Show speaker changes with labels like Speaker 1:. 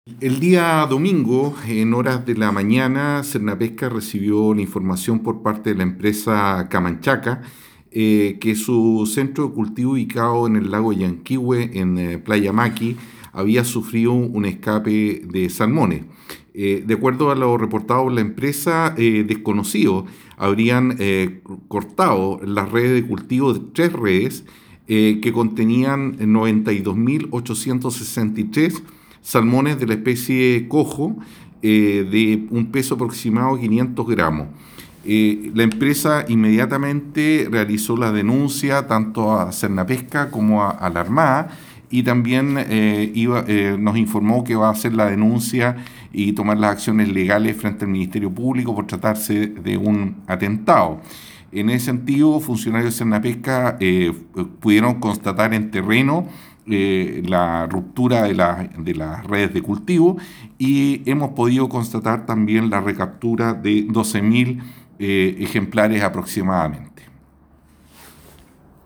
Speaker 1: El día domingo, en horas de la mañana, Cernapesca recibió la información por parte de la empresa Camanchaca que su centro de cultivo ubicado en el lago Yanquihue, en Playa Maqui, había sufrido un escape de salmones. De acuerdo a lo reportado por la empresa, desconocidos habrían cortado las redes de cultivo de tres redes que contenían 92.863 salmones de la especie cojo de un peso aproximado de 500 gramos. La empresa inmediatamente realizó la denuncia tanto a Cernapesca como a la Armada y también nos informó que va a hacer la denuncia y tomar las acciones legales frente al Ministerio Público por tratarse de un atentado. En ese sentido, funcionarios de Cernapesca pudieron constatar en terreno la ruptura de las redes de cultivo y hemos podido constatar también la recaptura de 12.000 ejemplares aproximadamente.